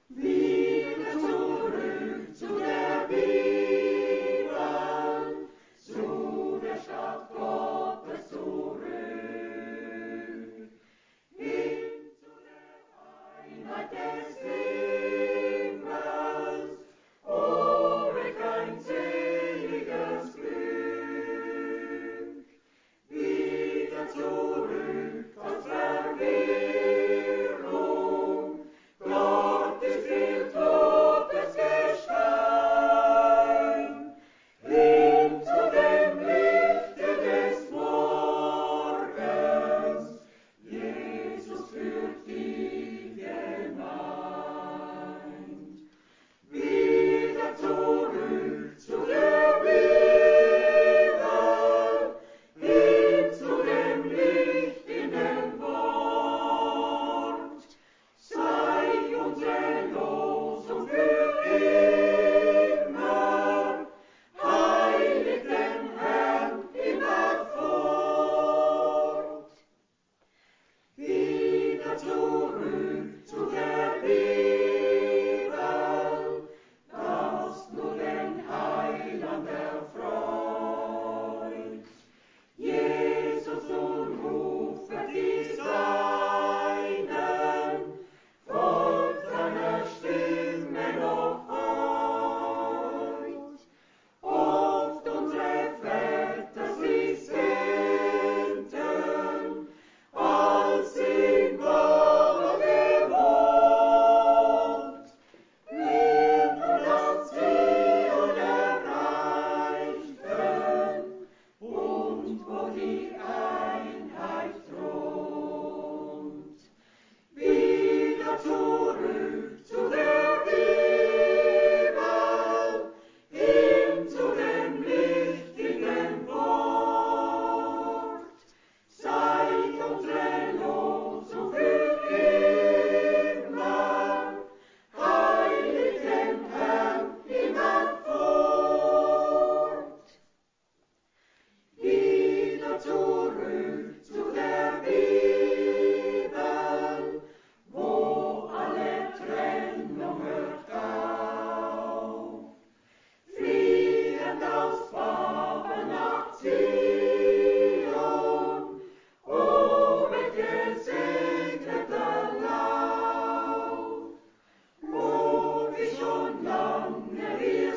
Wieder zurück zu der Bibel, zu der Stadt Gottes zurück, hin zu der Einheit des Himmels, oh, welch ein seliges Glück. Wieder zurück aus Verwirrung, dort ist viel totes Gestein, hin zu dem Lichte des Morgens, Jesus führt die Gemeinde. Wieder zurück zu der Bibel, hin zu dem Licht in dem Wort. Sei unsere Losung für immer, heilig den Herrn immerfort. Wieder zurück zu der Bibel, das nur den Heiland erfreut. Jesus nun rufe die Seinen, folgt seiner Stimme noch heut. Oft unsere Väter sie sehnten, als in Wahrheit gewohnt, hin und nach Zion erreichten, und wo die Einheit thront. Wieder zurück zu der Bibel, hin zu dem Licht in dem Wort. Sei unsere Losung für immer, heilig den Herrn immerfort. Wieder zurück zu der Bibel, wo alle Trennung hört auf. Fliehend aus Babel nach Zion, o welch gesegneter Lauf! O wie schon lange wir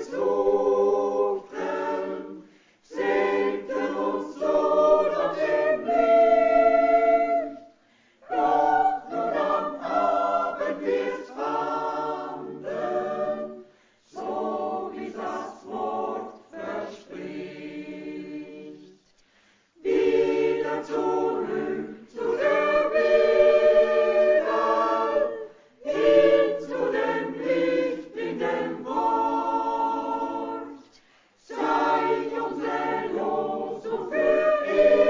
suchten, sehnten uns so nach dem Licht. Doch nun am Abend wir's fanden, so wie das Wort verspricht. Wieder zurück zu der Bibel, hin zu dem Licht in dem Wort. Sei unsere Losung für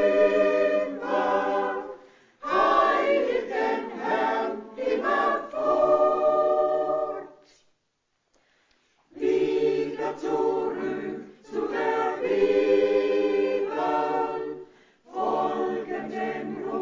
immer, heilig den Herrn immerfort. Wieder zurück zu der Bibel, folgend dem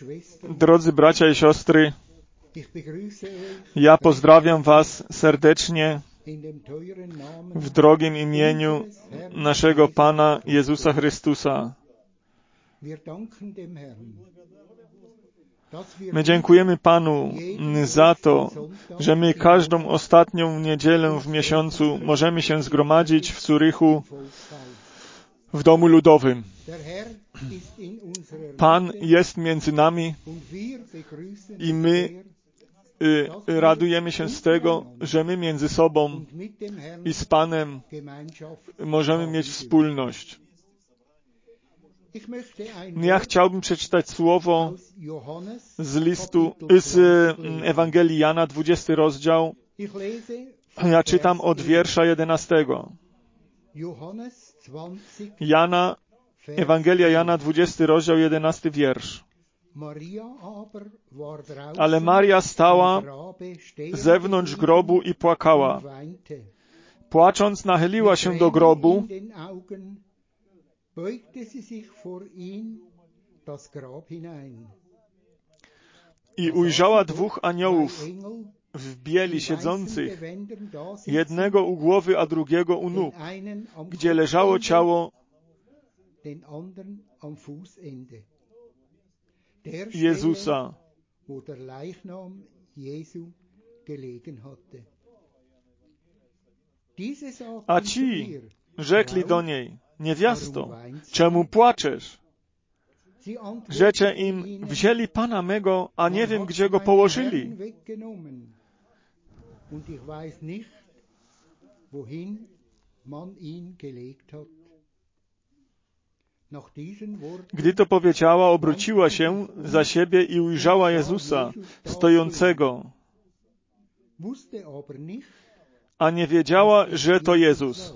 Drodzy bracia i siostry, ja pozdrawiam Was serdecznie w drogim imieniu naszego Pana Jezusa Chrystusa. My dziękujemy Panu za to, że my każdą ostatnią niedzielę w miesiącu możemy się zgromadzić w Zurychu w domu ludowym. Pan jest między nami i my radujemy się z tego, że my między sobą i z Panem możemy mieć wspólność. Ja chciałbym przeczytać słowo z Ewangelii Jana, 20 rozdział. Ja czytam od wiersza 11. Ewangelia Jana, 20 rozdział, 11 wiersz. Ale Maria stała zewnątrz grobu i płakała. Płacząc, nachyliła się do grobu i ujrzała dwóch aniołów w bieli siedzących, jednego u głowy, a drugiego u nóg, gdzie leżało ciało Jezusa. A ci rzekli do niej: niewiasto, czemu płaczesz? Rzecze im: wzięli Pana mego, a nie wiem, gdzie go położyli. Gdy to powiedziała, obróciła się za siebie i ujrzała Jezusa stojącego, a nie wiedziała, że to Jezus.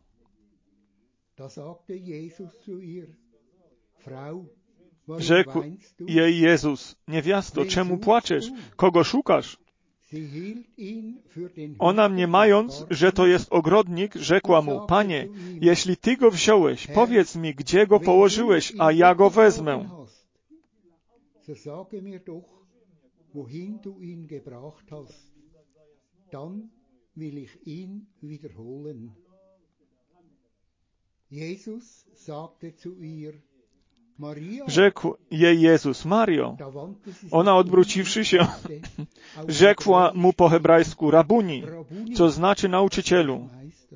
Rzekł jej Jezus: niewiasto, czemu płaczesz? Kogo szukasz? Ona, mniemając, że to jest ogrodnik, rzekła mu: Panie, jeśli Ty go wziąłeś, powiedz mi, gdzie go położyłeś, a ja go wezmę. Rzekł jej Jezus: Mario. Ona, odwróciwszy się, rzekła mu po hebrajsku: Rabuni, co znaczy nauczycielu.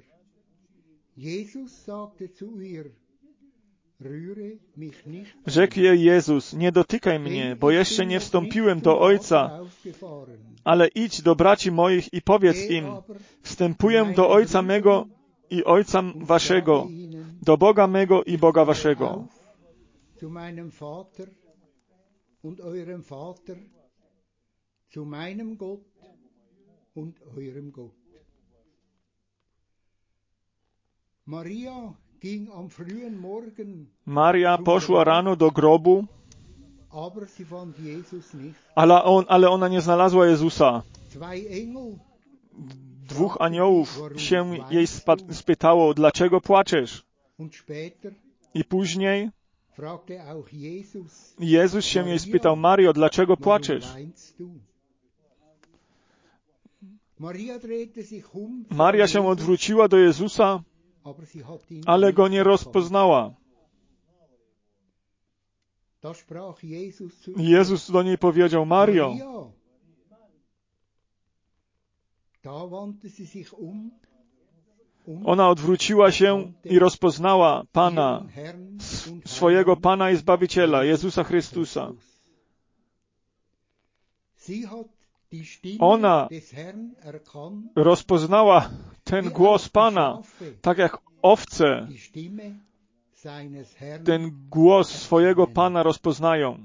Rzekł jej Jezus: nie dotykaj mnie, bo jeszcze nie wstąpiłem do Ojca, ale idź do braci moich i powiedz im: wstępuję do Ojca mego i Ojca waszego, do Boga mego i Boga waszego. Zu meinem Vater und eurem Vater, zu meinem Gott und eurem Gott. Maria poszła rano do grobu, ale ona nie znalazła Jezusa. Dwóch aniołów się jej spytało: dlaczego płaczesz? I później Jezus się jej spytał: Mario, dlaczego płaczesz? Maria się odwróciła do Jezusa, ale go nie rozpoznała. Jezus do niej powiedział: Mario. Ona odwróciła się i rozpoznała Pana, swojego Pana i Zbawiciela, Jezusa Chrystusa. Ona rozpoznała ten głos Pana, tak jak owce ten głos swojego Pana rozpoznają.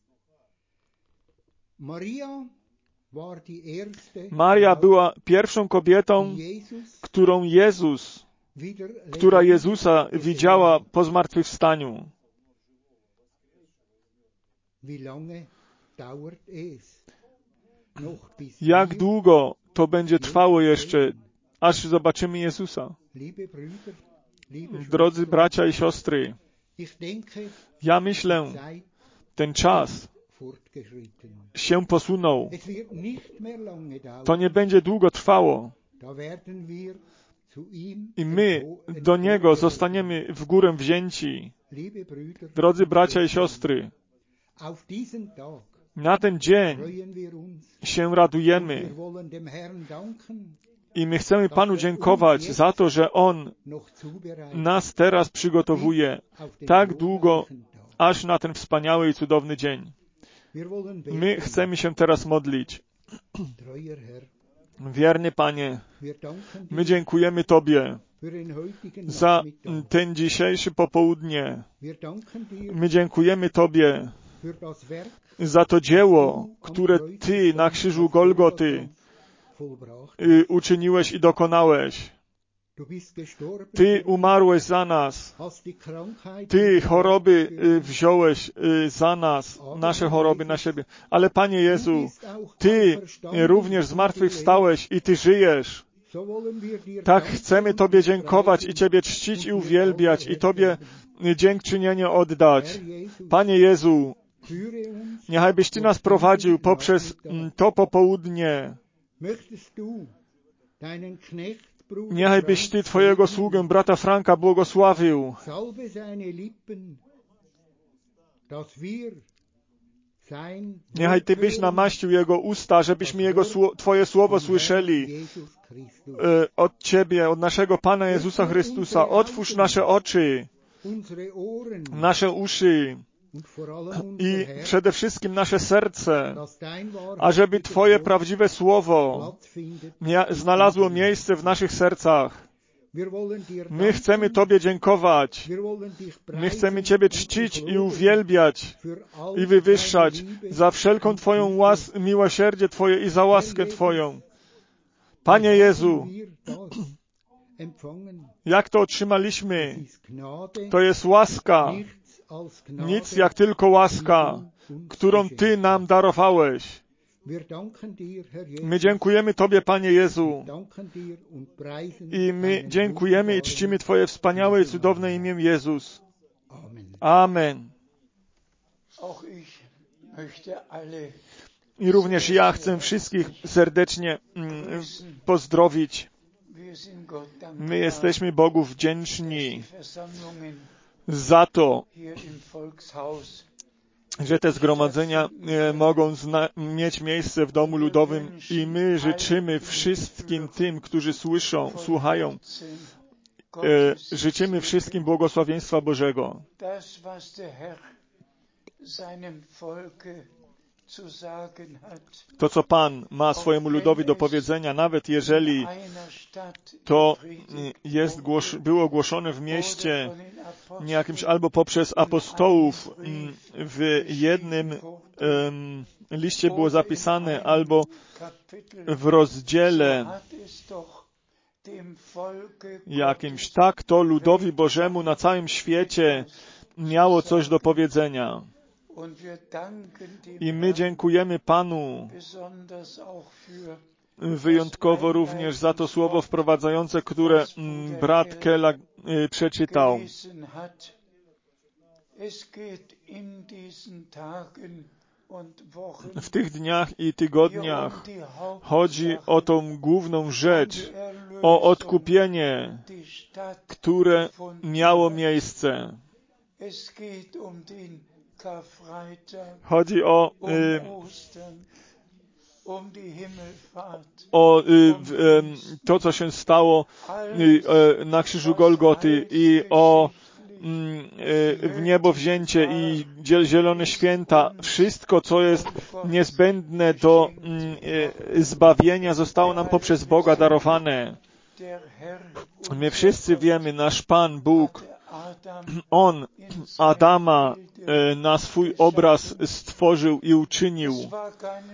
Maria była pierwszą kobietą, która Jezusa widziała po zmartwychwstaniu. Jak długo to będzie trwało jeszcze, aż zobaczymy Jezusa? Drodzy bracia i siostry, ja myślę, ten czas, się posunął. Es wird nicht mehr lange dauern. To nie będzie długo trwało. Da werden wir zu ihm I my do Niego zostaniemy w górę wzięci. Liebe Brüder, Drodzy bracia i siostry, auf diesen Tag na ten dzień freuen wir uns. się radujemy Wir wollen dem Herrn danken, i my chcemy Panu dziękować za to, że On noch zubereitet nas teraz przygotowuje auf den tak długo, glorreichen Tag. aż na ten wspaniały i cudowny dzień. Wir wollen beten, My chcemy się teraz modlić. treuer Herr, Wierny Panie, wir danken my dir dziękujemy Tobie für den heutigen za Nachmittag. ten dzisiejszy popołudnie. Wir danken dir My dziękujemy Tobie für das Werk za to dzieło, które Ty na krzyżu Golgoty vollbracht. uczyniłeś i dokonałeś. Du bist gestorben, Ty umarłeś za nas. hast die Krankheit Ty choroby wziąłeś za nas, nasze choroby na siebie. Ale Panie Jezu, Ty również zmartwychwstałeś i Ty żyjesz. So wollen wir dir Tak danken chcemy Tobie dziękować i Ciebie czcić i uwielbiać i Tobie dziękczynienie oddać. Herr Jesus, Panie Jezu, führe uns. niechaj byś Ty nas prowadził poprzez to popołudnie. Möchtest du deinen Knecht, Bruder Niechaj byś Ty Twojego sługę, brata Franka, błogosławił. salbe seine Lippen, dass wir sein Niechaj Ty byś namaścił Jego usta, żebyśmy Twoje słowo słyszeli Jesus Christus. od Ciebie, od naszego Pana Jezusa Chrystusa. Otwórz nasze oczy, Unsere Ohren nasze uszy und vor allem unser i Herz, przede wszystkim nasze serce, dass dein ażeby Twoje prawdziwe słowo Platz findet. znalazło miejsce w naszych sercach. Wir wollen dir My danken, chcemy Tobie dziękować. wir wollen dich My chcemy preisen Ciebie und czcić dich i loben uwielbiać für all i wywyższać deine Liebe za wszelką Twoją miłosierdzie Twoje i za łaskę Twoją. Panie Jezu, wir das empfangen. jak to otrzymaliśmy? Ist Gnade, To jest łaska, nichts als Gnade. nic jak tylko łaska, którą Ty nam darowałeś. Wir danken dir, Herr Jesus, My dziękujemy Tobie, Panie Jezu, danken dir und preisen i my deinen dziękujemy i wunderbaren czcimy Twoje wspaniałe i cudowne imię Jezus. Amen. Amen. Auch ich möchte alle I również ja chcę wszystkich serdecznie pozdrowić. wir sind Gott My dankbar, jesteśmy Bogu wdzięczni die Versammlungen za to, hier im Volkshaus że te zgromadzenia mogą mieć miejsce w Domu Ludowym i my życzymy wszystkim tym, którzy słuchają, życzymy wszystkim błogosławieństwa Bożego. das, was der Herr seinem Volke zu sagen hat. To, co Pan ma swojemu ludowi do powiedzenia, nawet jeżeli to było głoszone w mieście jakimś albo poprzez apostołów w jednym liście było zapisane, albo w rozdziale jakimś, tak to ludowi Bożemu na całym świecie miało coś do powiedzenia. I my dziękujemy Panu wyjątkowo również za to słowo wprowadzające, które brat Kela przeczytał. W tych dniach i tygodniach chodzi o tą główną rzecz, o odkupienie, które miało miejsce. Chodzi o to, co się stało na krzyżu Golgoty i o w niebo wzięcie i zielone święta. Wszystko, co jest niezbędne do zbawienia, zostało nam poprzez Boga darowane. My wszyscy wiemy, nasz Pan Bóg, On Adama na swój obraz stworzył i uczynił.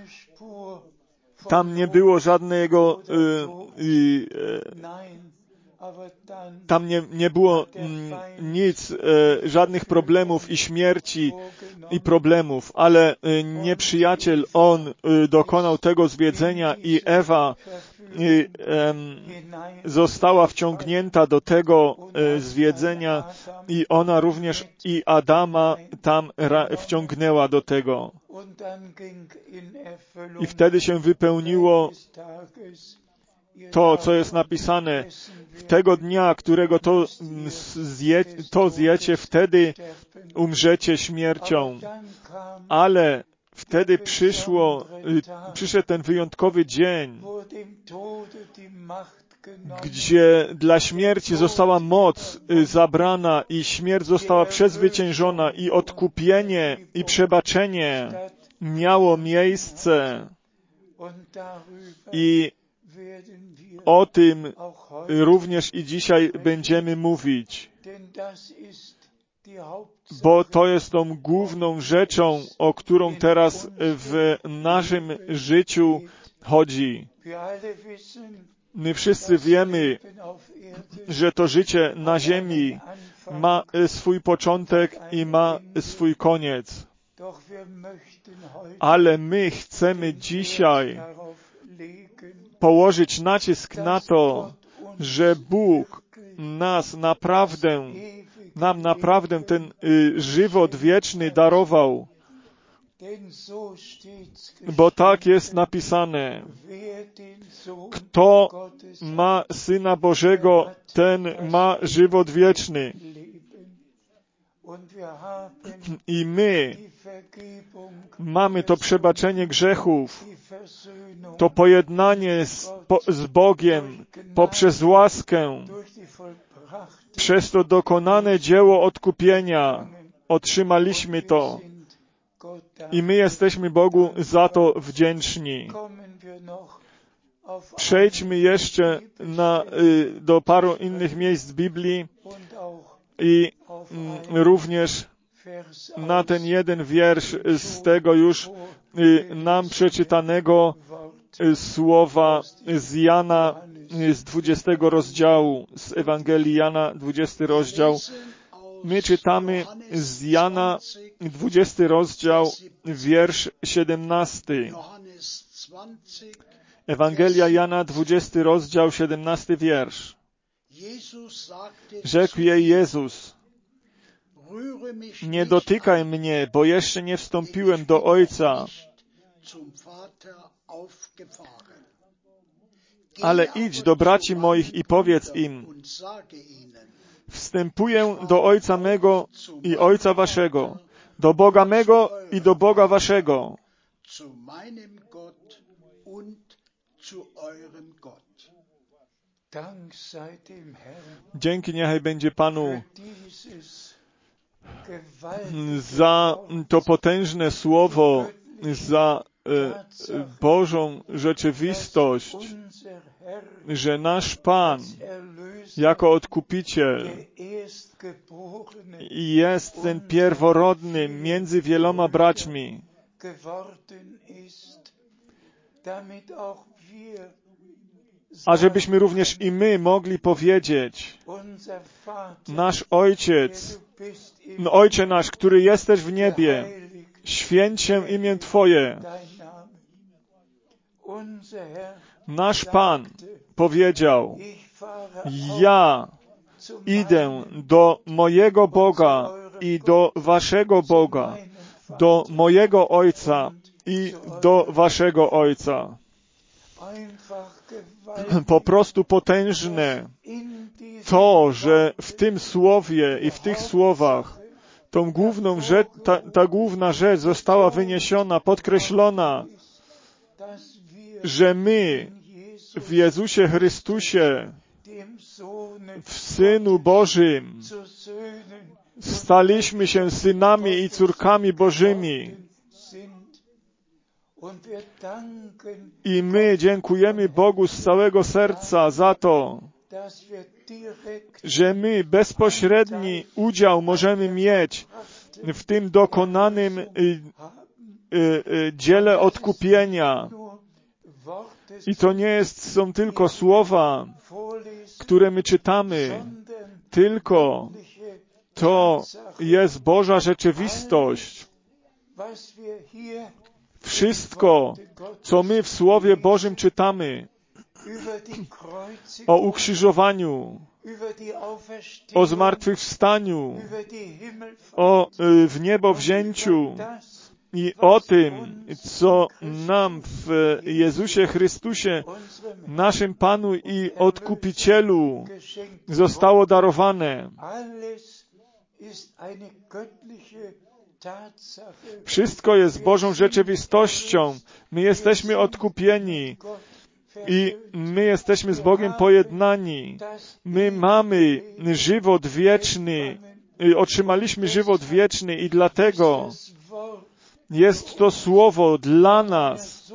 Tam nie było żadnego tam nie było nic, żadnych problemów i śmierci i problemów, ale nieprzyjaciel, on dokonał tego zwiedzenia i Ewa została wciągnięta do tego zwiedzenia i ona również i Adama tam wciągnęła do tego. I wtedy się wypełniło to, co jest napisane. Tego dnia, którego to zjecie, wtedy umrzecie śmiercią. Ale wtedy przyszedł ten wyjątkowy dzień, gdzie dla śmierci została moc zabrana i śmierć została przezwyciężona i odkupienie i przebaczenie miało miejsce. I o tym również i dzisiaj będziemy mówić, bo to jest tą główną rzeczą, o którą teraz w naszym życiu chodzi. My wszyscy wiemy, że to życie na ziemi ma swój początek i ma swój koniec. Ale my chcemy dzisiaj położyć nacisk na to, że Bóg nam naprawdę ten żywot wieczny darował. Bo tak jest napisane. Kto ma Syna Bożego, ten ma żywot wieczny. I my mamy to przebaczenie grzechów, to pojednanie z Bogiem poprzez łaskę, przez to dokonane dzieło odkupienia. Otrzymaliśmy to. I my jesteśmy Bogu za to wdzięczni. Przejdźmy jeszcze do paru innych miejsc Biblii i również na ten jeden wiersz z tego już nam przeczytanego słowa z Jana z 20 rozdziału, z Ewangelii Jana, 20 rozdział. My czytamy z Jana 20 rozdział, wiersz 17. Ewangelia Jana, 20 rozdział, 17 wiersz. Rzekł jej Jezus: nie dotykaj mnie, bo jeszcze nie wstąpiłem do Ojca. Ale idź do braci moich i powiedz im: wstępuję do Ojca mego i Ojca waszego, do Boga mego i do Boga waszego. Dzięki niechaj będzie Panu za to potężne słowo, za Bożą rzeczywistość, że nasz Pan jako Odkupiciel jest ten pierworodny między wieloma braćmi, ażebyśmy również i my mogli powiedzieć: nasz Ojciec, Ojcze nasz, który jesteś w niebie, święć się imię Twoje. Nasz Pan powiedział: ja idę do mojego Boga i do waszego Boga, do mojego Ojca i do waszego Ojca. Po prostu potężne to, że w tym słowie i w tych słowach tą główną rzecz, ta główna rzecz została wyniesiona, podkreślona, że my w Jezusie Chrystusie, w Synu Bożym, staliśmy się synami i córkami Bożymi. I my dziękujemy Bogu z całego serca za to, że my bezpośredni udział możemy mieć w tym dokonanym dziele odkupienia. I to nie są tylko słowa, które my czytamy, tylko to jest Boża rzeczywistość. Wszystko, co my w Słowie Bożym czytamy o ukrzyżowaniu, o zmartwychwstaniu, o w niebo wzięciu i o tym, co nam w Jezusie Chrystusie, naszym Panu i Odkupicielu, zostało darowane. Wszystko jest Bożą rzeczywistością. My jesteśmy odkupieni i my jesteśmy z Bogiem pojednani. My mamy żywot wieczny, otrzymaliśmy żywot wieczny i dlatego jest to słowo dla nas.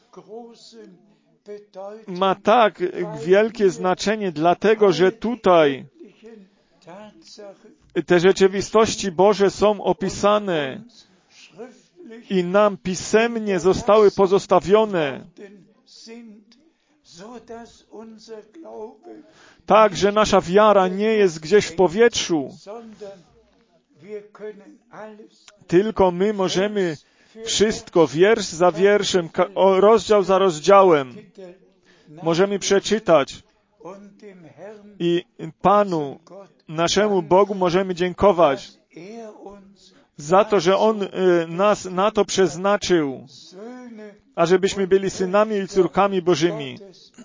Ma tak wielkie znaczenie, dlatego że tutaj te rzeczywistości Boże są opisane i nam pisemnie zostały pozostawione, tak, że nasza wiara nie jest gdzieś w powietrzu, tylko my możemy wszystko, wiersz za wierszem, rozdział za rozdziałem, możemy przeczytać i Panu, naszemu Bogu możemy dziękować za to, że On nas na to przeznaczył, ażebyśmy byli synami i córkami Bożymi.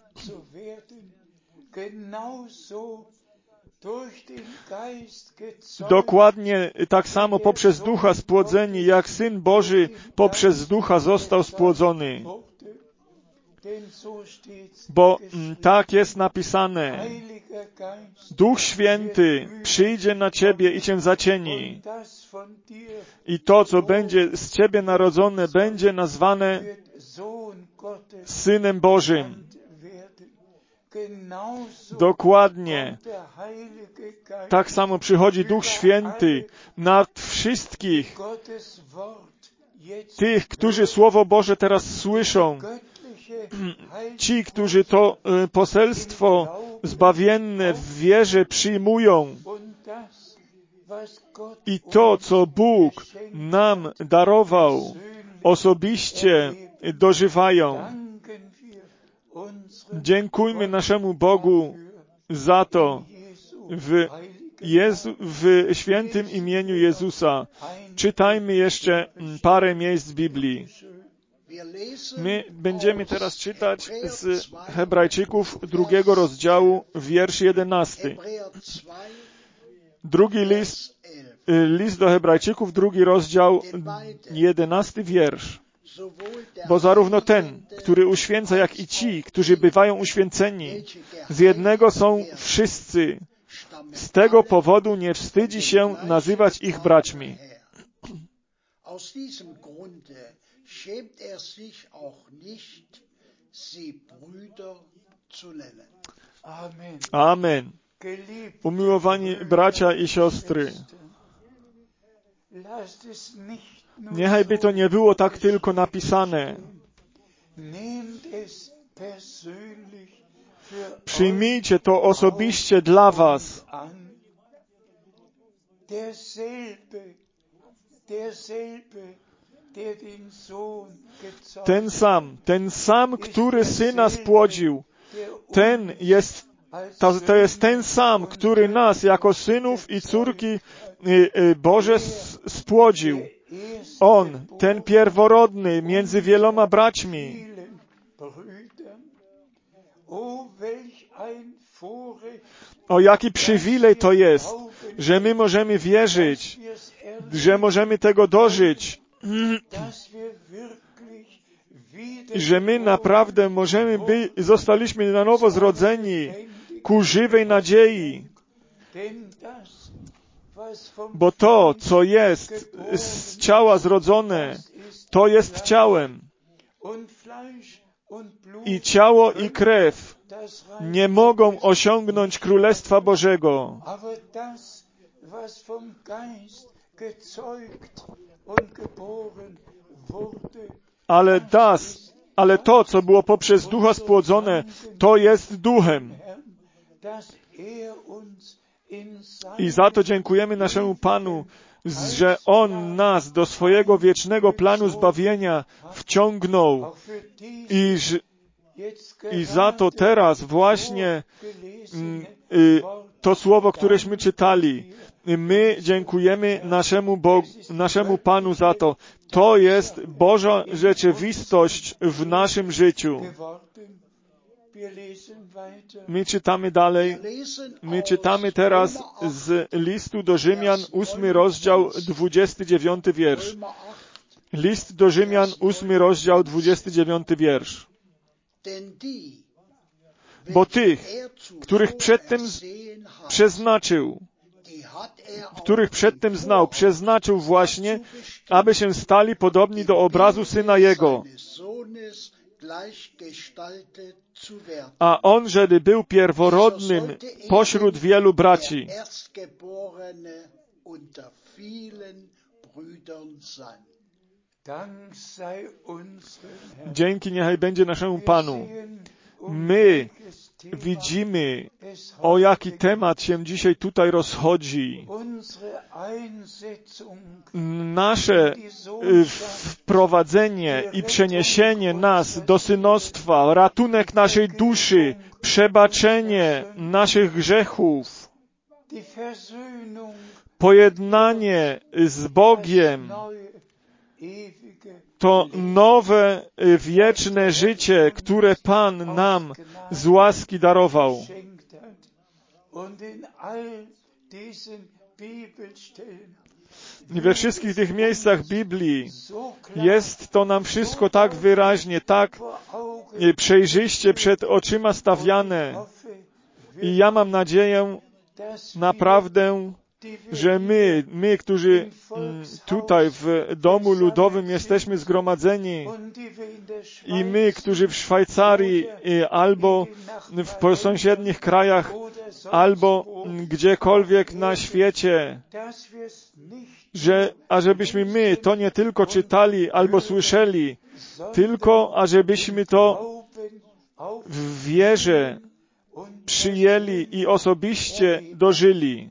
Dokładnie tak samo poprzez Ducha spłodzeni, jak Syn Boży poprzez Ducha został spłodzony. Bo tak jest napisane, Duch Święty przyjdzie na Ciebie i Cię zacieni. I to, co będzie z Ciebie narodzone, będzie nazwane Synem Bożym. Dokładnie. Tak samo przychodzi Duch Święty nad wszystkich tych, którzy Słowo Boże teraz słyszą. Ci, którzy to poselstwo zbawienne w wierze przyjmują i to, co Bóg nam darował, osobiście dożywają. Dziękujmy naszemu Bogu za to w świętym imieniu Jezusa. Czytajmy jeszcze parę miejsc z Biblii. My będziemy teraz czytać z Hebrajczyków 2 rozdziału, wiersz 11. Drugi list do Hebrajczyków, 2 rozdział, 11 wiersz. Bo zarówno ten, który uświęca, jak i ci, którzy bywają uświęceni, z jednego są wszyscy. Z tego powodu nie wstydzi się nazywać ich braćmi. Amen. Umiłowani bracia i siostry, niechaj by to nie było tak tylko napisane. Przyjmijcie to osobiście dla was. Ten sam, który Syna spłodził, to jest ten sam, który nas jako synów i córki Boże spłodził. On, ten pierworodny między wieloma braćmi. O, jaki przywilej to jest, że my możemy wierzyć, że możemy tego dożyć, że my naprawdę zostaliśmy na nowo zrodzeni ku żywej nadziei. Bo to, co jest z ciała zrodzone, to jest ciałem. I ciało i krew nie mogą osiągnąć Królestwa Bożego. Ale to, co było poprzez Ducha spłodzone, to jest Duchem. I za to dziękujemy naszemu Panu, że On nas do swojego wiecznego planu zbawienia wciągnął i za to teraz właśnie to słowo, któreśmy czytali, my dziękujemy naszemu Panu za to. To jest Boża rzeczywistość w naszym życiu. My czytamy dalej. My czytamy teraz z listu do Rzymian, 8 rozdział, 29 wiersz. List do Rzymian, 8 rozdział, 29 wiersz. Bo tych, których przedtem przeznaczył, których przedtem znał, przeznaczył właśnie, aby się stali podobni do obrazu Syna Jego. A On, żeby był pierworodnym pośród wielu braci. Dzięki niechaj będzie naszemu Panu. My widzimy, o jaki temat się dzisiaj tutaj rozchodzi. Nasze wprowadzenie i przeniesienie nas do synostwa, ratunek naszej duszy, przebaczenie naszych grzechów, pojednanie z Bogiem, to nowe, wieczne życie, które Pan nam z łaski darował. I we wszystkich tych miejscach Biblii jest to nam wszystko tak wyraźnie, tak przejrzyście przed oczyma stawiane. I ja mam nadzieję, naprawdę, że my, którzy tutaj w domu ludowym jesteśmy zgromadzeni i my, którzy w Szwajcarii albo w sąsiednich krajach, albo gdziekolwiek na świecie, ażebyśmy my to nie tylko czytali albo słyszeli, tylko ażebyśmy to w wierze przyjęli i osobiście dożyli.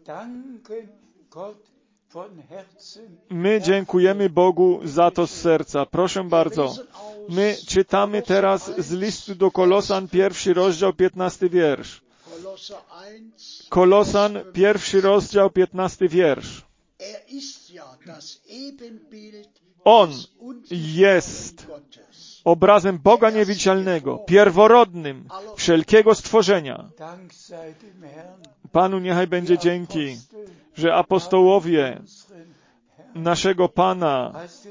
My dziękujemy Bogu za to z serca. Proszę bardzo. My czytamy teraz z listu do Kolosan, 1 rozdział, 15 wiersz. Kolosan, 1 rozdział, 15 wiersz. On jest obrazem Boga niewidzialnego, pierworodnym wszelkiego stworzenia. Panu niechaj będzie dzięki, że apostołowie naszego Pana,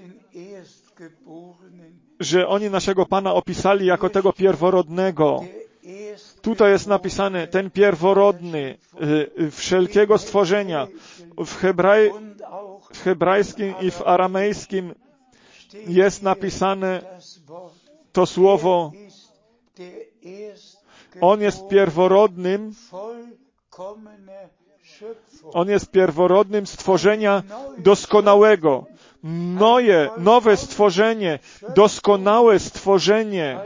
że oni naszego Pana opisali jako tego pierworodnego. Tutaj jest napisane ten pierworodny wszelkiego stworzenia. W hebrajskim i w aramejskim jest napisane to słowo. On jest pierworodnym stworzenia doskonałego. Nowe stworzenie, doskonałe stworzenie.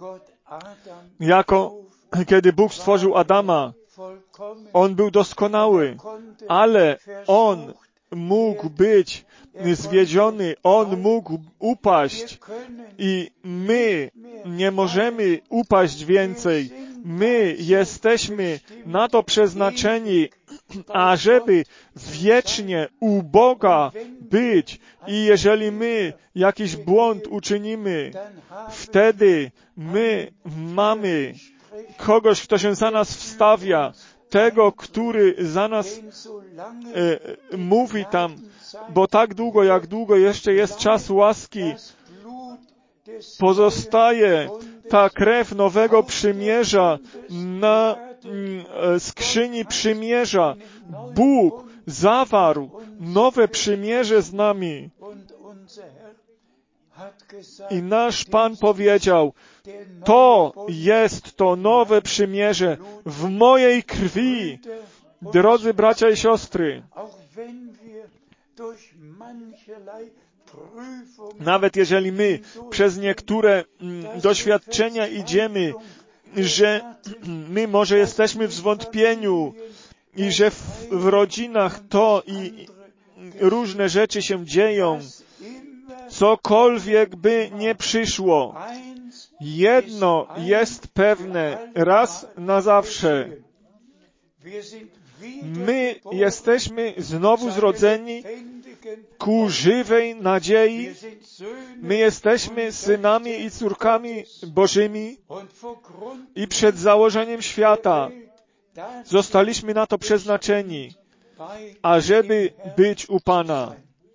Kiedy Bóg stworzył Adama, on był doskonały, ale on mógł być zwiedziony, on mógł upaść i my nie możemy upaść więcej. My jesteśmy na to przeznaczeni, ażeby wiecznie u Boga być. I jeżeli my jakiś błąd uczynimy, wtedy my mamy kogoś, kto się za nas wstawia, tego, który za nas mówi tam, bo tak długo, jak długo jeszcze jest czas łaski, pozostaje ta krew nowego przymierza na skrzyni przymierza. Bóg zawarł nowe przymierze z nami. I nasz Pan powiedział, to jest to nowe przymierze w mojej krwi. Drodzy bracia i siostry, nawet jeżeli my przez niektóre doświadczenia idziemy, że my może jesteśmy w zwątpieniu i że w rodzinach to i różne rzeczy się dzieją, cokolwiek by nie przyszło. Jedno jest pewne, raz na zawsze. My jesteśmy znowu zrodzeni ku żywej nadziei. My jesteśmy synami i córkami Bożymi i przed założeniem świata zostaliśmy na to przeznaczeni, ażeby być u Pana.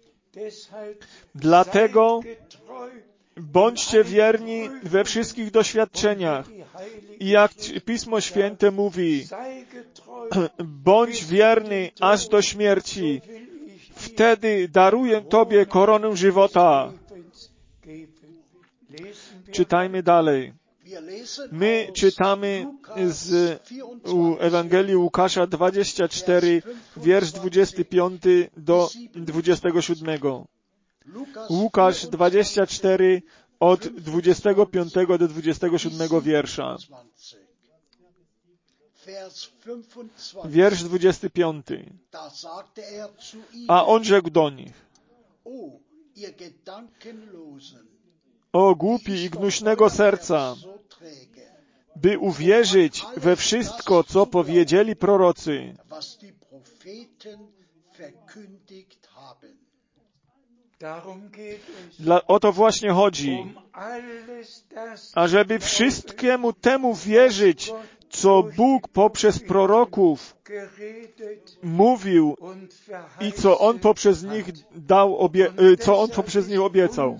Dlatego bądźcie wierni we wszystkich doświadczeniach. I jak Pismo Święte mówi, bądź wierny aż do śmierci. Wtedy daruję Tobie koronę żywota. Czytajmy dalej. My czytamy z Ewangelii Łukasza 24, wiersz 25 do 27. Łukasz 24 od 25 do 27 wiersza. Wiersz 25. A on rzekł do nich: o głupi i gnuśnego serca, by uwierzyć we wszystko, co powiedzieli prorocy. O to właśnie chodzi, ażeby wszystkiemu temu wierzyć, co Bóg poprzez proroków mówił i co On poprzez nich obiecał.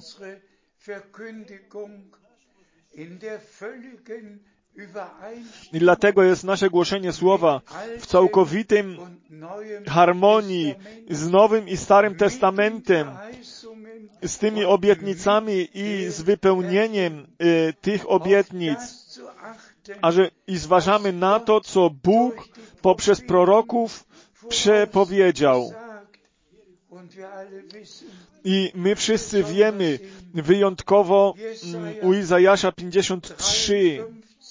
I dlatego jest nasze głoszenie Słowa w całkowitym harmonii z Nowym i Starym Testamentem, z tymi obietnicami i z wypełnieniem tych obietnic, i zważamy na to, co Bóg poprzez proroków przepowiedział. I my wszyscy wiemy, wyjątkowo u Izajasza 53,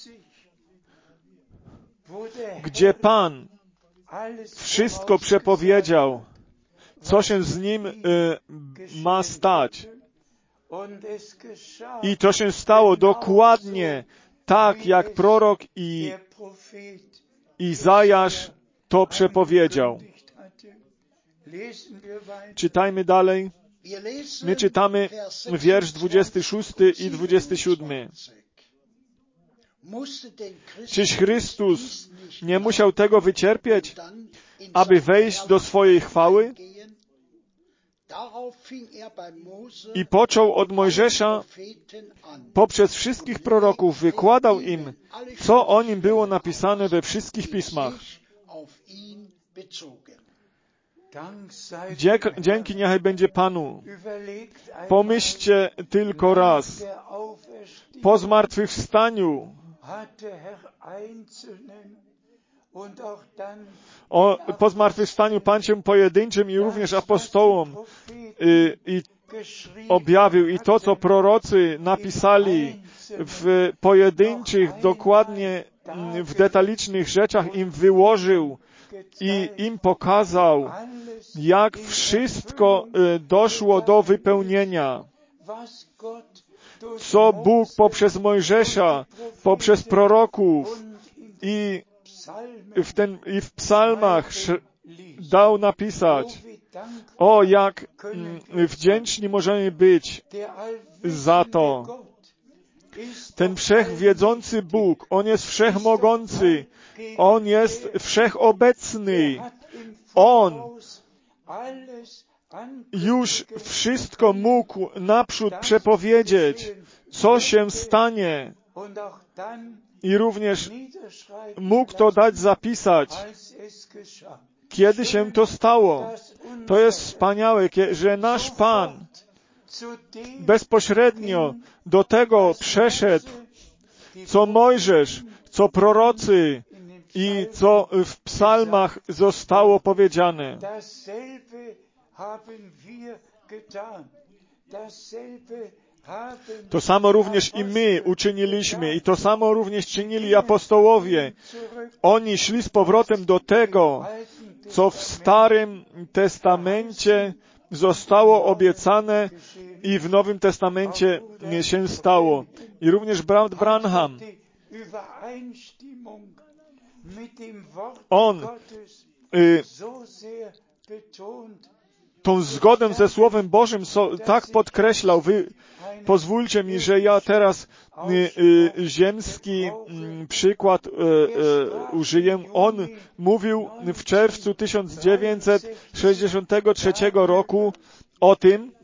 gdzie Pan wszystko przepowiedział, co się z Nim ma stać. I to się stało dokładnie tak, jak prorok i Izajasz to przepowiedział. Czytajmy dalej. My czytamy wiersz 26 i 27. Czyż Chrystus nie musiał tego wycierpieć, aby wejść do swojej chwały? I począł od Mojżesza, poprzez wszystkich proroków wykładał im, co o nim było napisane we wszystkich pismach. Dzięki niechaj będzie Panu. Pomyślcie tylko raz. Po zmartwychwstaniu po zmartwychwstaniu Pan się pojedynczym i również apostołom i objawił, i to, co prorocy napisali w pojedynczych, dokładnie w detalicznych rzeczach im wyłożył i im pokazał, jak wszystko doszło do wypełnienia. Co Bóg poprzez Mojżesza, poprzez proroków i w psalmach dał napisać. O, jak wdzięczni możemy być za to. Ten wszechwiedzący Bóg, On jest wszechmogący, On jest wszechobecny. On już wszystko mógł naprzód przepowiedzieć, co się stanie. I również mógł to dać zapisać, kiedy się to stało. To jest wspaniałe, że nasz Pan bezpośrednio do tego przeszedł, co Mojżesz, co prorocy i co w psalmach zostało powiedziane. To samo również i my uczyniliśmy i to samo również czynili apostołowie. Oni szli z powrotem do tego, co w Starym Testamencie zostało obiecane i w Nowym Testamencie się stało. I również brat Branham, on tą zgodę ze Słowem Bożym tak podkreślał. Pozwólcie mi, że ja teraz ziemski przykład użyję. On mówił w czerwcu 1963 roku o tym,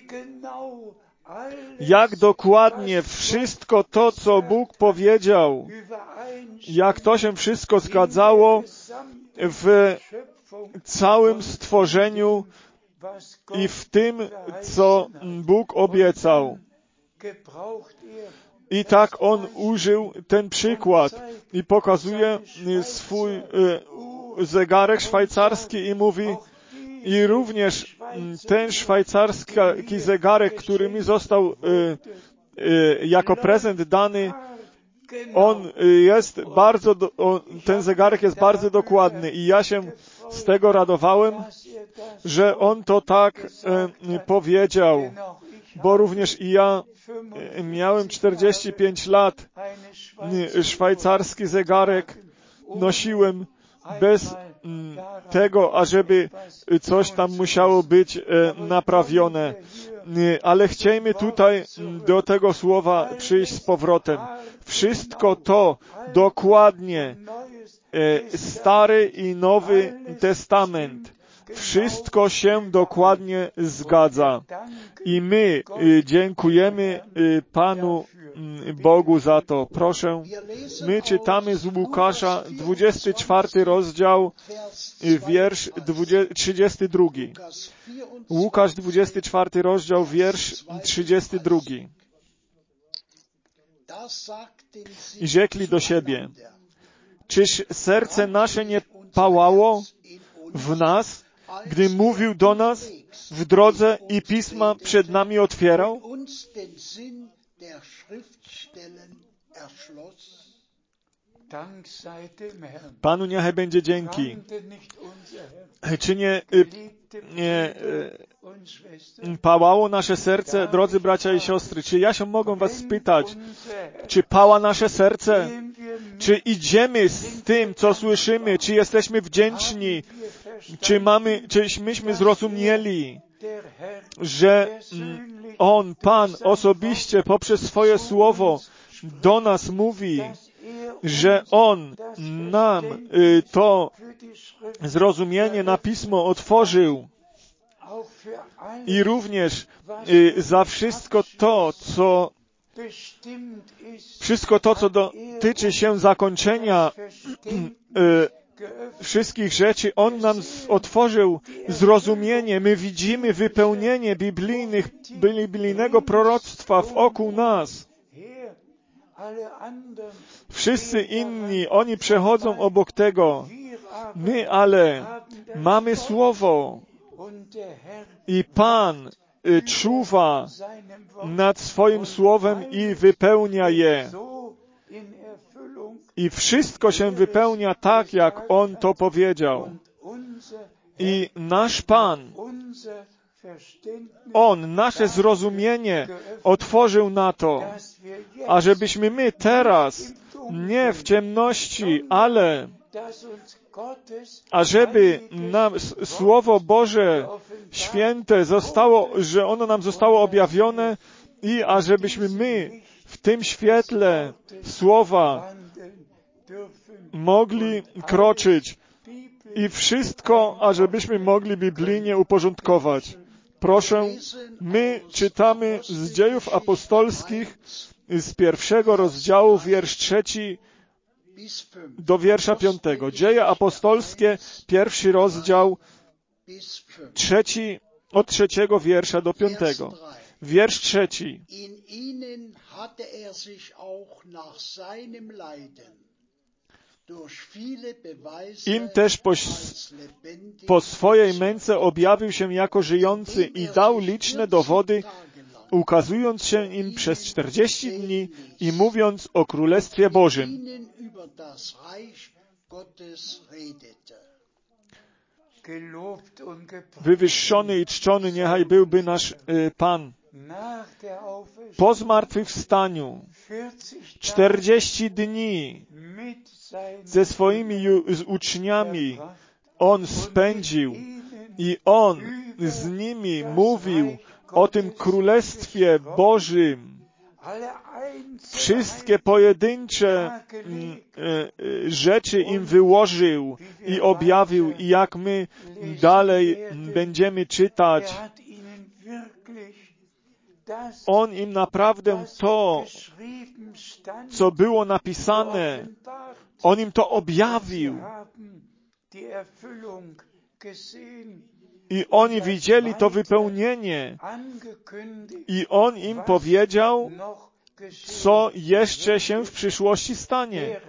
jak dokładnie wszystko to, co Bóg powiedział, jak to się wszystko zgadzało w całym stworzeniu i w tym, co Bóg obiecał. I tak on użył ten przykład i pokazuje swój zegarek szwajcarski i mówi, i również ten szwajcarski zegarek, który mi został jako prezent dany, ten zegarek jest bardzo dokładny i ja się z tego radowałem, że on to tak powiedział, bo również i ja miałem 45 lat, szwajcarski zegarek nosiłem bez tego, ażeby coś tam musiało być naprawione. Ale chciejmy tutaj do tego słowa przyjść z powrotem. Wszystko to dokładnie, Stary i Nowy Testament, wszystko się dokładnie zgadza. I my dziękujemy Panu Bogu za to. Proszę, my czytamy z Łukasza 24 rozdział, wiersz 32. Łukasz 24 rozdział, wiersz 32. I rzekli do siebie, czyż serce nasze nie pałało w nas, gdy mówił do nas w drodze i pisma przed nami otwierał? Panu niechaj będzie dzięki. Czy nie pałało nasze serce, drodzy bracia i siostry? Czy ja się mogę was spytać, czy pała nasze serce? Czy idziemy z tym, co słyszymy? Czy jesteśmy wdzięczni? Czyśmy zrozumieli, że On, Pan, osobiście poprzez swoje słowo do nas mówi, że On nam to zrozumienie na Pismo otworzył i również za wszystko to, co dotyczy się zakończenia wszystkich rzeczy, On nam otworzył zrozumienie. My widzimy wypełnienie biblijnego proroctwa wokół nas. Wszyscy inni, oni przechodzą obok tego. My ale mamy Słowo i Pan czuwa nad swoim Słowem i wypełnia je. I wszystko się wypełnia tak, jak On to powiedział. I nasz Pan, On nasze zrozumienie otworzył na to, ażebyśmy my teraz, nie w ciemności, ale ażeby nam Słowo Boże święte że ono nam zostało objawione i ażebyśmy my w tym świetle Słowa mogli kroczyć i wszystko, ażebyśmy mogli biblijnie uporządkować. Proszę, my czytamy z Dziejów Apostolskich z 1 rozdziału, wiersz 3 do wiersza 5. Dzieje Apostolskie, 1 rozdział, od 3 wiersza do 5. Wiersz 3. Im też po swojej męce objawił się jako żyjący i dał liczne dowody ukazując się im przez 40 dni i mówiąc o Królestwie Bożym. Wywyższony i czczony niechaj byłby nasz Pan. Po zmartwychwstaniu 40 dni ze swoimi uczniami On spędził i On z nimi mówił o tym Królestwie Bożym. Wszystkie pojedyncze rzeczy im wyłożył i objawił, i jak my dalej będziemy czytać, On im naprawdę to, co było napisane, On im to objawił. I oni widzieli to wypełnienie. I On im powiedział, co jeszcze się w przyszłości stanie.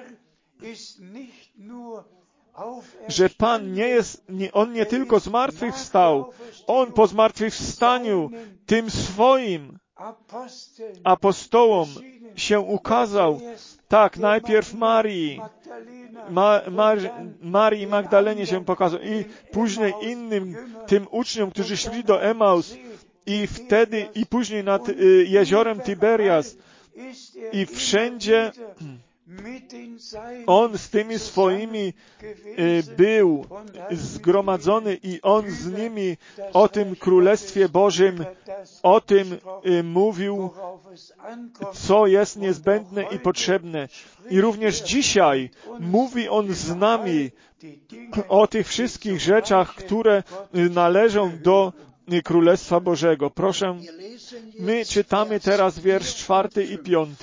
Że Pan On nie tylko zmartwychwstał, On po zmartwychwstaniu tym swoim apostołom się ukazał. Tak, najpierw Marii Magdalenie się pokazał i później innym tym uczniom, którzy szli do Emaus i wtedy i później nad jeziorem Tiberias i wszędzie On z tymi swoimi był zgromadzony i On z nimi o tym Królestwie Bożym, o tym mówił, co jest niezbędne i potrzebne. I również dzisiaj mówi On z nami o tych wszystkich rzeczach, które należą do Królestwa Bożego. Proszę, my czytamy teraz wiersz 4 i 5.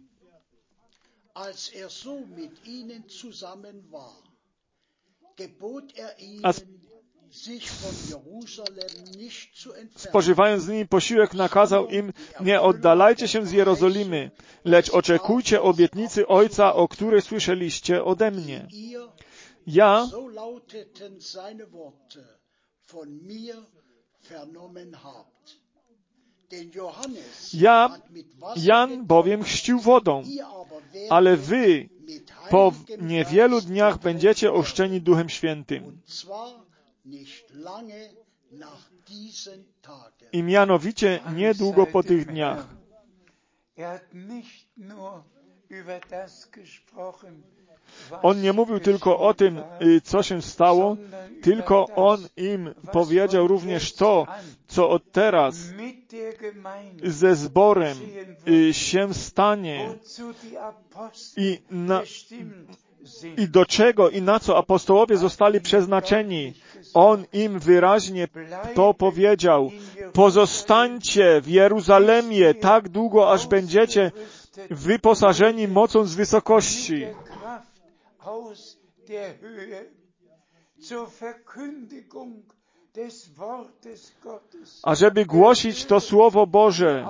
Als so mit ihnen zusammen war, gebot ihnen, sich von Jerusalem nicht zu entfernen. Spożywając z nimi posiłek, nakazał im, nie oddalajcie się z Jerozolimy, lecz oczekujcie obietnicy Ojca, o której słyszeliście ode mnie. Ja, So lauteten seine Worte, von mir vernommen habt. Jan bowiem chrzcił wodą, ale wy po niewielu dniach będziecie ochrzczeni Duchem Świętym. I mianowicie niedługo po tych dniach. On nie mówił tylko o tym, co się stało, tylko On im powiedział również to, co od teraz ze zborem się stanie i do czego i na co apostołowie zostali przeznaczeni. On im wyraźnie to powiedział. Pozostańcie w Jeruzalemie tak długo, aż będziecie wyposażeni mocą z wysokości. Ażeby głosić to Słowo Boże,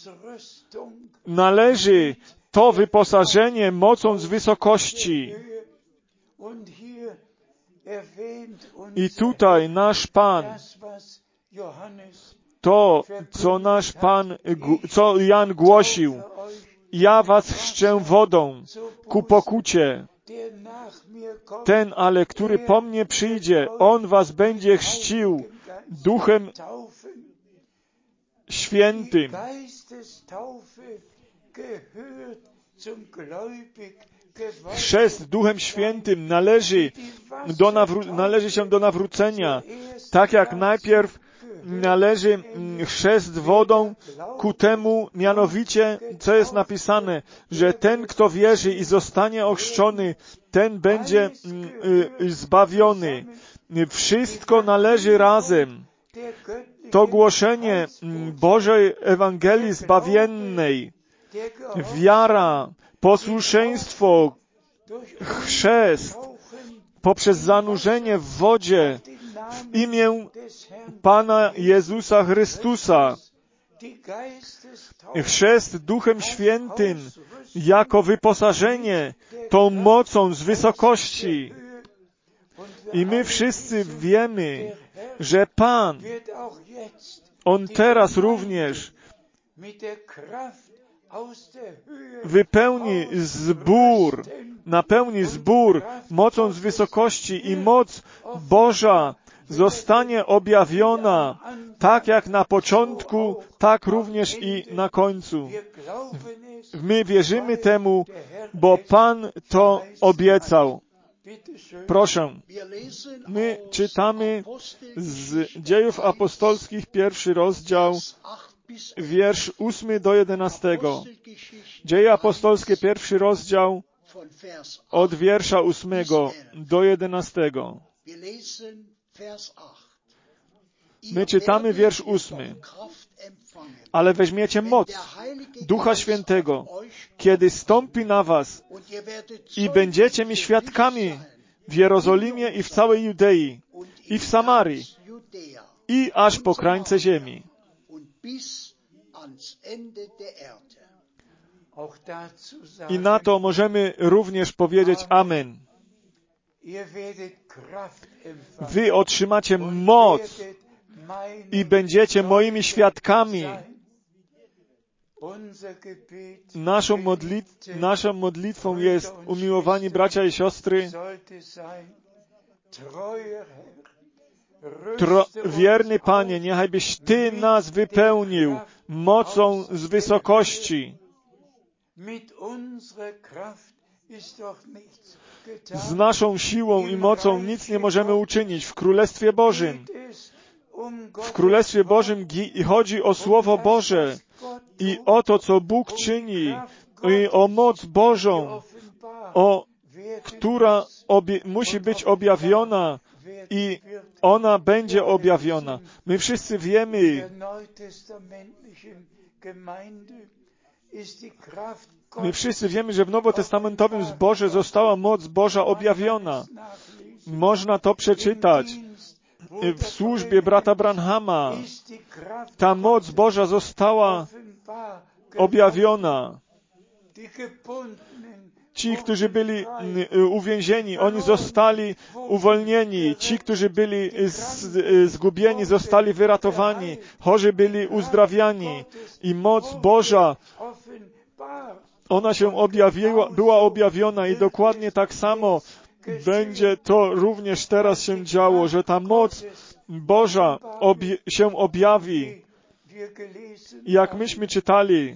należy to wyposażenie mocą z wysokości. I tutaj nasz Pan, to, co Jan głosił, ja was chrzczę wodą ku pokucie. Ten ale, który po mnie przyjdzie, On was będzie chrzcił Duchem Świętym. Chrzest Duchem Świętym należy się do nawrócenia, tak jak najpierw należy chrzest wodą ku temu, mianowicie, co jest napisane, że ten, kto wierzy i zostanie ochrzczony, ten będzie zbawiony. Wszystko należy razem. To głoszenie Bożej Ewangelii zbawiennej, wiara, posłuszeństwo, chrzest, poprzez zanurzenie w wodzie w imię Pana Jezusa Chrystusa, chrzest Duchem Świętym jako wyposażenie tą mocą z wysokości. I my wszyscy wiemy, że Pan, On teraz również napełni zbór mocą z wysokości i moc Boża zostanie objawiona tak jak na początku, tak również i na końcu. My wierzymy temu, bo Pan to obiecał. Proszę, my czytamy z Dziejów Apostolskich 1 rozdział, wiersz 8 do 11. Dzieje Apostolskie 1 rozdział od wiersza 8 do 11. My czytamy wiersz 8. Ale weźmiecie moc Ducha Świętego, kiedy stąpi na was i będziecie mi świadkami w Jerozolimie i w całej Judei i w Samarii i aż po krańce ziemi. I na to możemy również powiedzieć Amen. Wy otrzymacie moc i będziecie moimi świadkami. Naszą modlitwą jest, umiłowani bracia i siostry, wierny Panie, niechajbyś Ty nas wypełnił mocą z wysokości. Z naszą siłą i mocą nic nie możemy uczynić w Królestwie Bożym. W Królestwie Bożym chodzi o Słowo Boże i o to, co Bóg czyni, i o moc Bożą, która musi być objawiona i ona będzie objawiona. My wszyscy wiemy, że w nowotestamentowym zborze została moc Boża objawiona. Można to przeczytać. W służbie brata Branhama ta moc Boża została objawiona. Ci, którzy byli uwięzieni, oni zostali uwolnieni. Ci, którzy byli zgubieni, zostali wyratowani. Chorzy byli uzdrawiani. I moc Boża, ona się była objawiona i dokładnie tak samo będzie to również teraz się działo, że ta moc Boża się objawi. Jak myśmy czytali,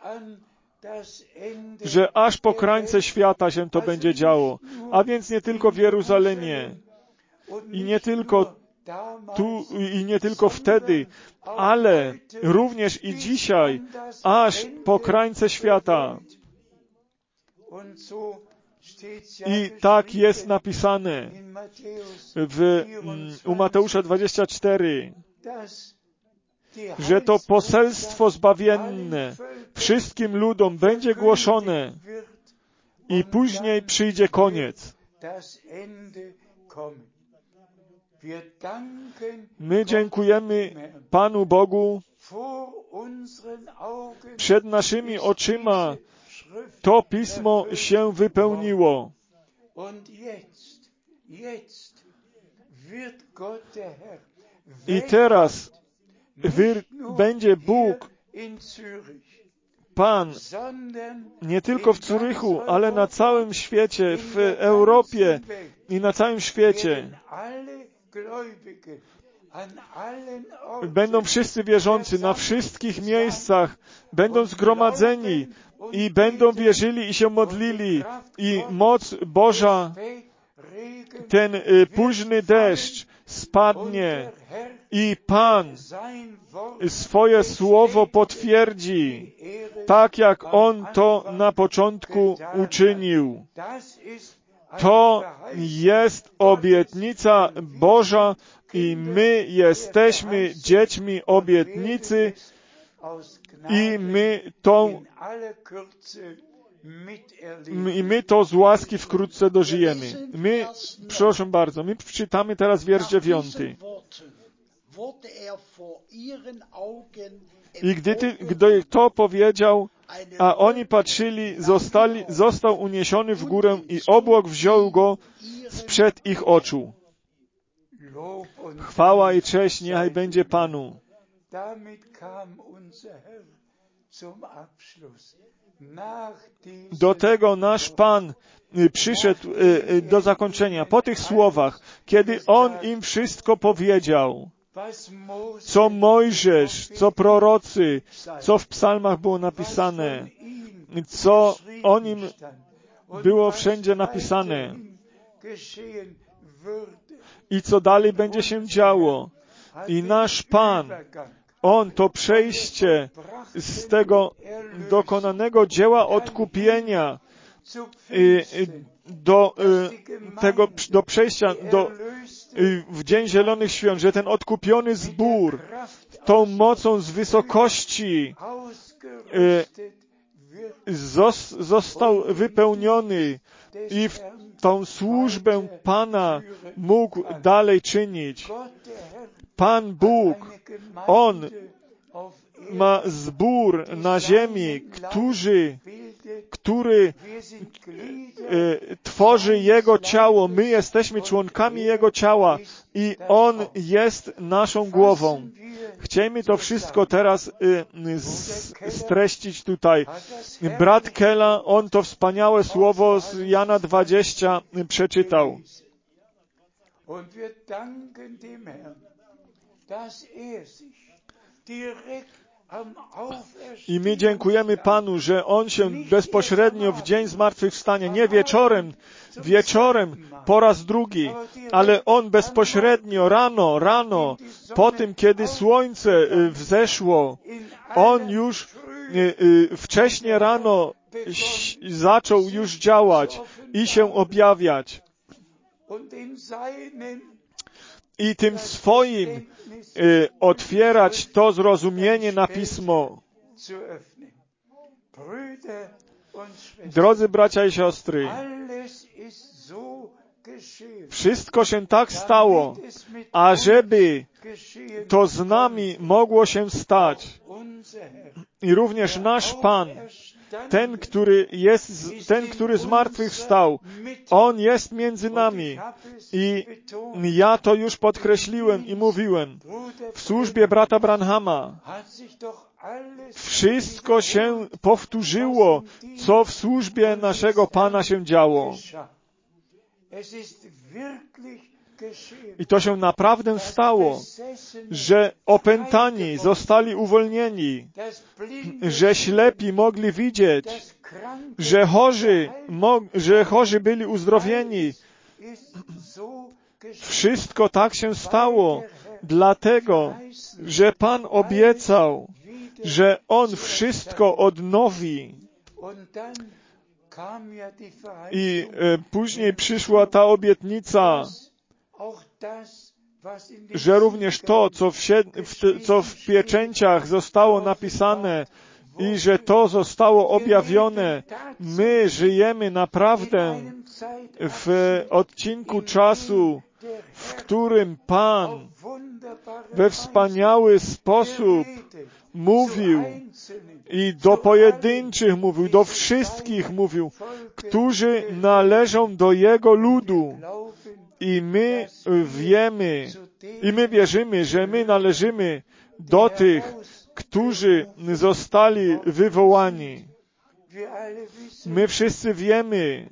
że aż po krańce świata się to będzie działo. A więc nie tylko w Jeruzalemie i nie tylko tu i nie tylko wtedy, ale również i dzisiaj, aż po krańce świata. I tak jest napisane u Mateusza 24, że to poselstwo zbawienne wszystkim ludom będzie głoszone i później przyjdzie koniec. My dziękujemy Panu Bogu. Przed naszymi oczyma to Pismo się wypełniło. I teraz będzie Bóg, Pan, nie tylko w Zurychu, ale na całym świecie, w Europie i na całym świecie. Będą wszyscy wierzący na wszystkich miejscach, będą zgromadzeni i będą wierzyli i się modlili i moc Boża, ten późny deszcz spadnie i Pan swoje słowo potwierdzi, tak jak On to na początku uczynił. To jest obietnica Boża i my jesteśmy dziećmi obietnicy i my to z łaski wkrótce dożyjemy. Proszę bardzo, my czytamy teraz wiersz 9. I gdy to powiedział, a oni patrzyli, został uniesiony w górę i obłok wziął go sprzed ich oczu. Chwała i cześć niechaj będzie Panu. Do tego nasz Pan przyszedł do zakończenia. Po tych słowach, kiedy On im wszystko powiedział, co Mojżesz, co prorocy, co w psalmach było napisane, co o nim było wszędzie napisane i co dalej będzie się działo. I nasz Pan, On to przejście z tego dokonanego dzieła odkupienia do przejścia w Dzień Zielonych Świąt, że ten odkupiony zbór tą mocą z wysokości został wypełniony i w tą służbę Pana mógł dalej czynić. Pan Bóg, On ma zbór na ziemi, który tworzy Jego ciało. My jesteśmy członkami Jego ciała i On jest naszą głową. Chcielibyśmy to wszystko teraz streścić tutaj. Brat Kela, on to wspaniałe słowo z Jana 20 przeczytał. I my dziękujemy Panu, że On się bezpośrednio w dzień zmartwychwstania, nie wieczorem po raz drugi, ale On bezpośrednio rano, po tym, kiedy słońce wzeszło, On już wcześnie rano zaczął już działać i się objawiać. I tym swoim otwierać to zrozumienie na Pismo. Drodzy bracia i siostry, wszystko się tak stało, ażeby to z nami mogło się stać. I również nasz Pan, ten, który zmartwychwstał, On jest między nami. I ja to już podkreśliłem i mówiłem. W służbie brata Branhama wszystko się powtórzyło, co w służbie naszego Pana się działo. I to się naprawdę stało, że opętani zostali uwolnieni, że ślepi mogli widzieć, że chorzy byli uzdrowieni. Wszystko tak się stało, dlatego, że Pan obiecał, że On wszystko odnowi. I później przyszła ta obietnica, że również to, co w pieczęciach zostało napisane i że to zostało objawione, my żyjemy naprawdę w odcinku czasu, w którym Pan we wspaniały sposób mówił i do pojedynczych mówił, do wszystkich mówił, którzy należą do Jego ludu. I my wiemy, i my wierzymy, że my należymy do tych, którzy zostali wywołani. My wszyscy wiemy,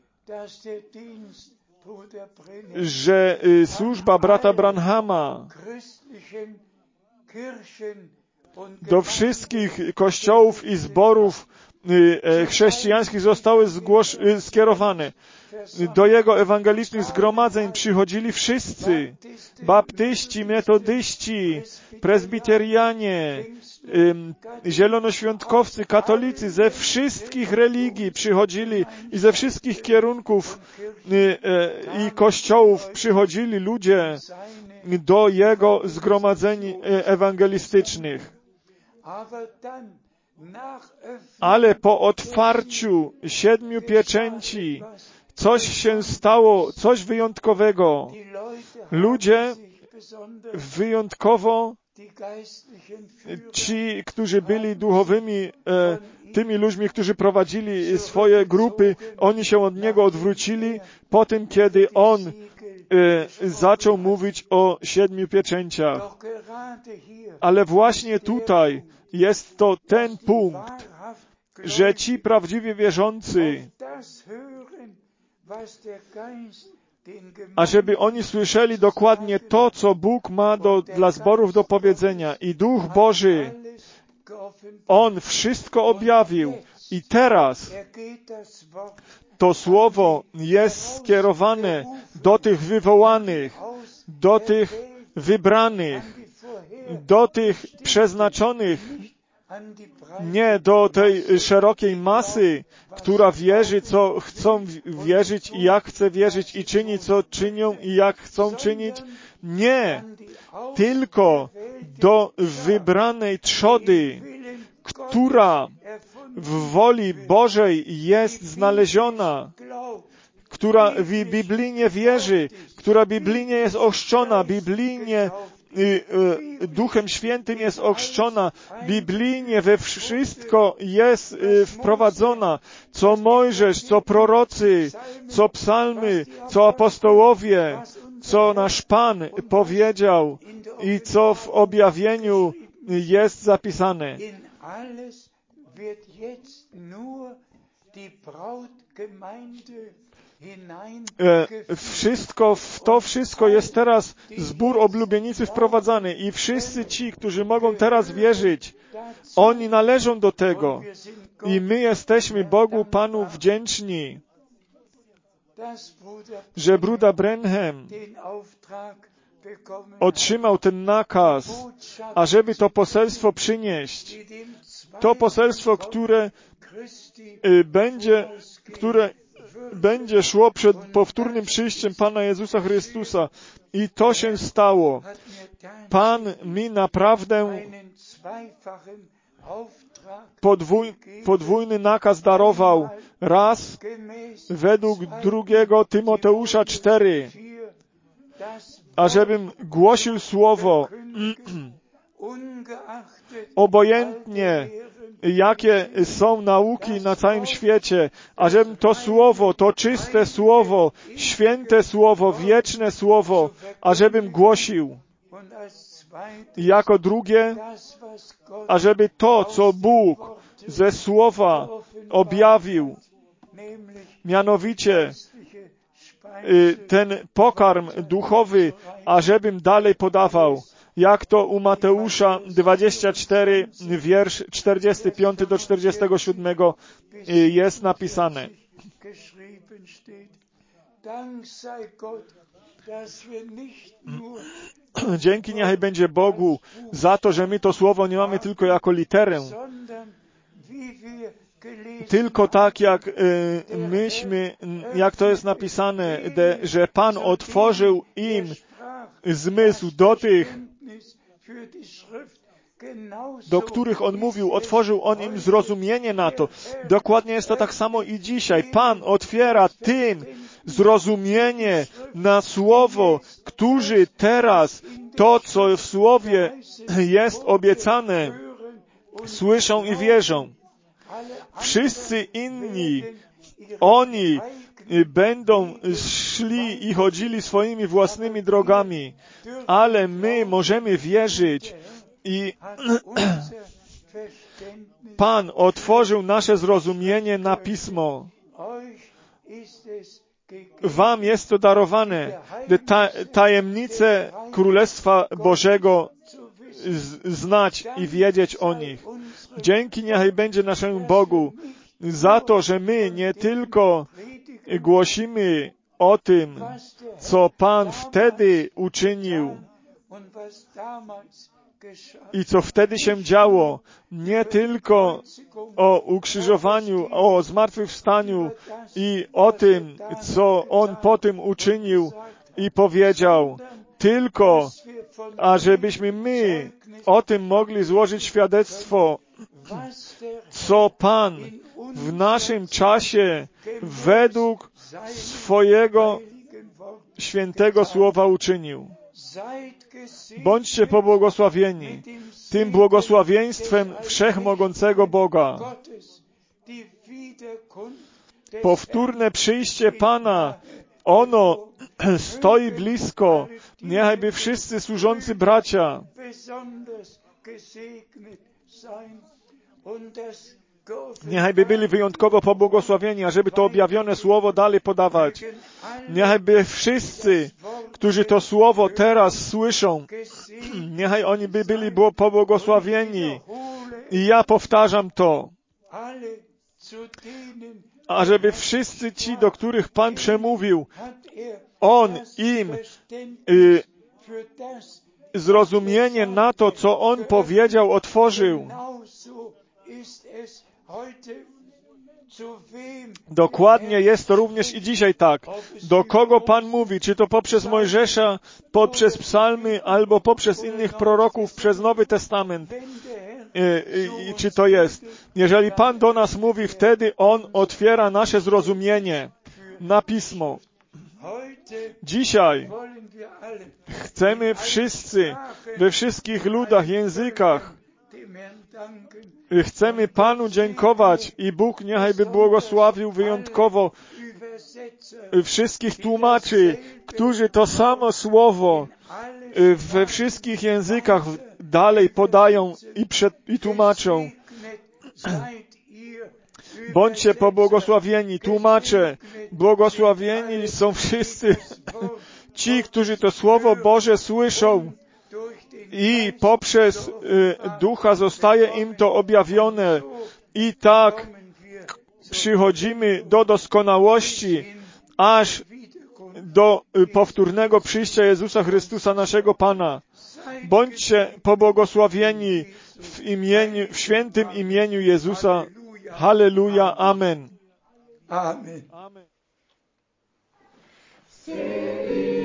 że służba brata Branhama do wszystkich kościołów i zborów chrześcijańskich zostały skierowane. Do jego ewangelicznych zgromadzeń przychodzili wszyscy. Baptyści, metodyści, prezbiterianie, zielonoświątkowcy, katolicy, ze wszystkich religii przychodzili i ze wszystkich kierunków i kościołów przychodzili ludzie do jego zgromadzeń ewangelistycznych. Ale po otwarciu 7 pieczęci coś się stało, coś wyjątkowego. Ludzie wyjątkowo, ci, którzy byli duchowymi, tymi ludźmi, którzy prowadzili swoje grupy, oni się od Niego odwrócili po tym, kiedy On zaczął mówić o 7 pieczęciach. Ale właśnie tutaj jest to ten punkt, że ci prawdziwie wierzący, ażeby oni słyszeli dokładnie to, co Bóg ma dla zborów do powiedzenia. I Duch Boży, On wszystko objawił. I teraz to słowo jest skierowane do tych wywołanych, do tych wybranych, do tych przeznaczonych, nie do tej szerokiej masy, która wierzy, co chcą wierzyć i jak chce wierzyć i czyni, co czynią i jak chcą czynić. Nie, tylko do wybranej trzody, która w woli Bożej jest znaleziona, która biblijnie wierzy, która biblijnie jest ochrzczona, biblijnie Duchem Świętym jest ochrzczona, biblijnie we wszystko jest wprowadzona, co Mojżesz, co prorocy, co psalmy, co apostołowie, co nasz Pan powiedział i co w objawieniu jest zapisane. To wszystko jest teraz zbór oblubienicy wprowadzany i wszyscy ci, którzy mogą teraz wierzyć, oni należą do tego i my jesteśmy Bogu Panu wdzięczni, że Bruder Branham otrzymał ten nakaz, ażeby to poselstwo przynieść. To poselstwo, które będzie szło przed powtórnym przyjściem Pana Jezusa Chrystusa. I to się stało. Pan mi naprawdę podwójny nakaz darował. Raz według 2 Tymoteusza 4, ażebym głosił słowo obojętnie, jakie są nauki na całym świecie, ażebym to słowo, to czyste słowo, święte słowo, wieczne słowo, ażebym głosił. I jako drugie, ażeby to, co Bóg ze słowa objawił, mianowicie ten pokarm duchowy, ażebym dalej podawał. Jak to u Mateusza 24, wiersz 45 do 47 jest napisane. Dzięki niechaj będzie Bogu za to, że my to słowo nie mamy tylko jako literę, tylko tak jak jak to jest napisane, że Pan otworzył im zmysł do tych, do których On mówił, otworzył On im zrozumienie na to. Dokładnie jest to tak samo i dzisiaj. Pan otwiera tym zrozumienie na Słowo, którzy teraz to, co w Słowie jest obiecane, słyszą i wierzą. Wszyscy inni, oni będą szli i chodzili swoimi własnymi drogami, ale my możemy wierzyć i Pan otworzył nasze zrozumienie na Pismo. Wam jest to darowane, tajemnice Królestwa Bożego znać i wiedzieć o nich. Dzięki niechaj będzie naszemu Bogu za to, że my nie tylko głosimy o tym, co Pan wtedy uczynił i co wtedy się działo, nie tylko o ukrzyżowaniu, o zmartwychwstaniu i o tym, co On po tym uczynił i powiedział, tylko ażebyśmy my o tym mogli złożyć świadectwo, co Pan w naszym czasie według swojego świętego słowa uczynił. Bądźcie pobłogosławieni tym błogosławieństwem wszechmogącego Boga. Powtórne przyjście Pana, ono stoi blisko. Niechajby wszyscy służący bracia niechajby byli wyjątkowo pobłogosławieni, ażeby to objawione słowo dalej podawać. Niechajby wszyscy, którzy to słowo teraz słyszą, niechaj oni by byli pobłogosławieni. I ja powtarzam to, ażeby wszyscy ci, do których Pan przemówił, On im zrozumienie na to, co On powiedział, otworzył. Dokładnie jest to również i dzisiaj tak. Do kogo Pan mówi, czy to poprzez Mojżesza, poprzez psalmy, albo poprzez innych proroków, przez Nowy Testament. Czy to jest? Jeżeli Pan do nas mówi, wtedy On otwiera nasze zrozumienie na Pismo. Dzisiaj chcemy wszyscy, we wszystkich ludach, językach, chcemy Panu dziękować i Bóg niechajby błogosławił wyjątkowo wszystkich tłumaczy, którzy to samo słowo we wszystkich językach dalej podają i tłumaczą. Bądźcie pobłogosławieni, tłumacze, błogosławieni są wszyscy ci, którzy to Słowo Boże słyszą i poprzez Ducha zostaje im to objawione. I tak przychodzimy do doskonałości, aż do powtórnego przyjścia Jezusa Chrystusa, naszego Pana. Bądźcie pobłogosławieni w świętym imieniu Jezusa. Halleluja. Amen. Amen. Amen.